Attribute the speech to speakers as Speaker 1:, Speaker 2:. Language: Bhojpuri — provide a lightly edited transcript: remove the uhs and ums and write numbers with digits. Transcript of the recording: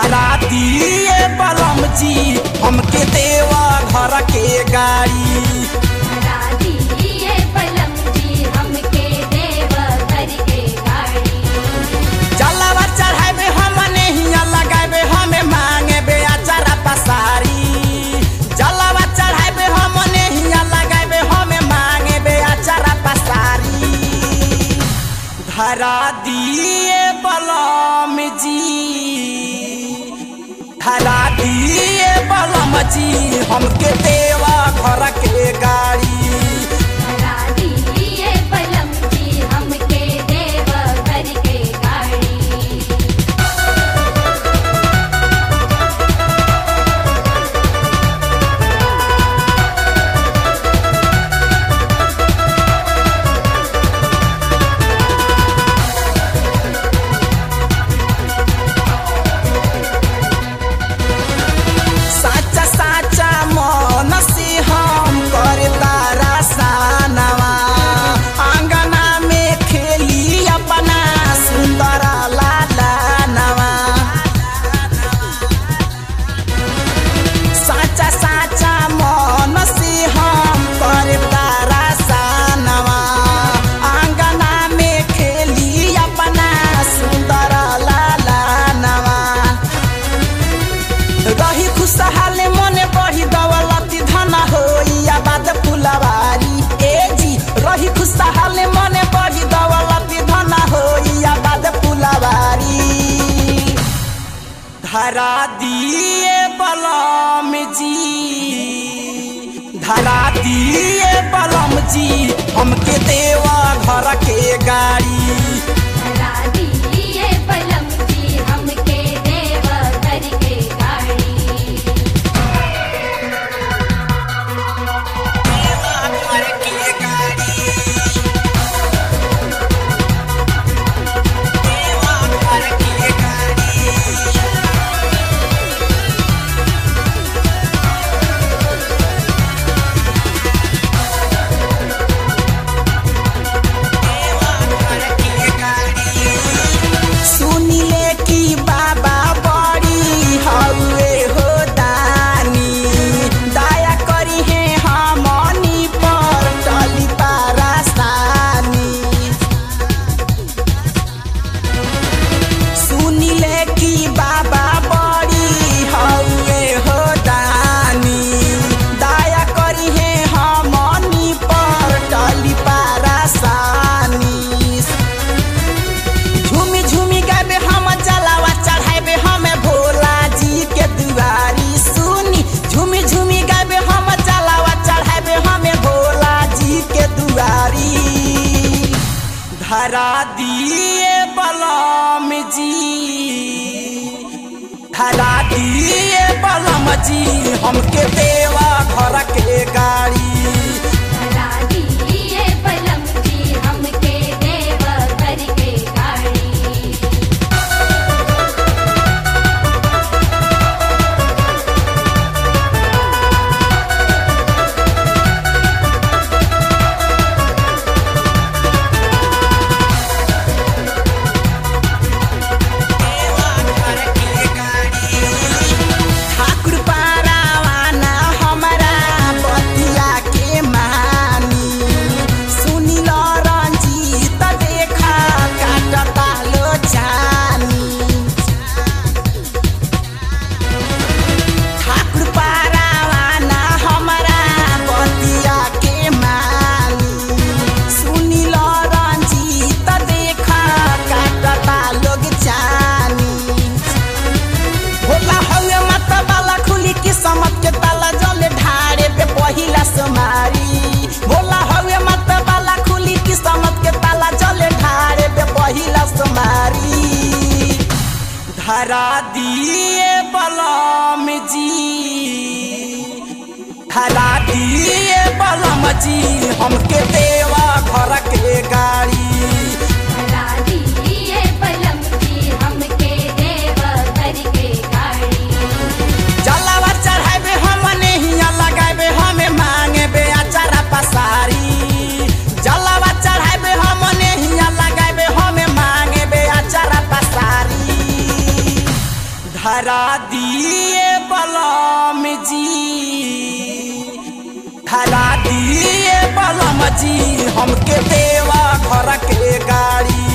Speaker 1: धरा दिए बलम जी हमके देवा घर के गाड़ी।
Speaker 2: धरा दिए बलम जी हमके देवा घर के गाड़ी।
Speaker 1: जलवा चढ़ाबे हम नहिया लगाबे हमें मांगे बे अचारा पसारी। जलवा चढ़ाबे हम नहिया लगाबे हमें मांगे बे अचारा पसारी। धरा दिए बलम जी धरा दिए बलम जी हमके देवा घर के गाड़ी।
Speaker 2: धरा दिए बलम जी हमके देवा घर के गाड़ी।
Speaker 1: साचा साचा मन से हम करता रसानवा। आंगना में खेली अपना सुंदर लाला नवा। साचा साचा मन से हम करता रसानवा। आंगना में खेली अपना सुंदर लाला नवा। रही खुशहाल मने बढ़ी दौलती धन होइया बाद फुलवारी। ए जी रही खुशहाल मने बढ़ी दौलती धन होइया बाद फुलवारी। धरा दिए बलम जी धरा दिए बलम जी हमके देवा घर के गाड़ी।
Speaker 2: धरा दिए बलम जी हमके देवा घर के गाड़ी।
Speaker 1: घर के गाड़ी देवा घर के गाड़ी। सुनिले कि बाबा बड़ी हउए हो दानी। दया करी है हमनी पर टली पारासानी। सुनिले कि बाबा बड़ी हउए हो दानी। दया करी है हमनी पर टली पारासानी। झूमी झूमी गाबे हम जलावा चढ़ाबे हमें भोला जी के दुआरी। सुनी झूमी झूमी गाबे हम जलावा चढ़ाबे हमें भोला जी के दुआरी। धरा दिए बलम जी धरा दिए बलम जी हमके देवा घर के गाड़ी।
Speaker 2: धरा दिए बलम जी हमके देवा घर के गाड़ी।
Speaker 1: ठाकुर पारावाना हमारा बतिया के मानी। सुनिल रंजीत देखा काटता लो जानी। ठाकुर पारावाना हमारा बतिया के मानी। सुनिल रंजीत देखा काटता लोग जानी। भोला हवे मत बाला खुली किस्मत के ताला जले ढारे पे पहिला सुमारी। भोला हवे मत बाला खुली किस्मत के ताला जले ढारे पे पहिला सुमारी। धरा दिए बलम जी धरा दिए बलम जी हमके देवा घर के गाड़ी।
Speaker 2: धरा दिए बलम जी हमके देवा घर के गाड़ी।
Speaker 1: जलावा चढ़ाबे हम नहिया लगाबे हमें मांगे बे अचारा पसारी। जलावा चढ़ाबे हम नहिया लगाबे हमें मांगे बे अचारा पसारी। धरा धरा दिए बलम जी, धरा दिए बलम जी हमके देवा घर के गाड़ी।